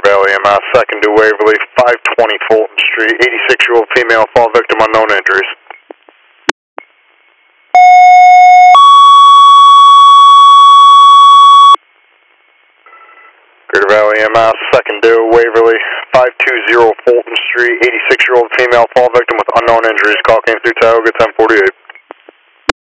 Valley MI, second to Waverly, 520 Fulton Street, 86-year-old female, fall victim, unknown injuries. Greater Valley MI, second to Waverly, 520 Fulton Street, 86-year-old female, fall victim with unknown injuries. Call came through Tioga 1048.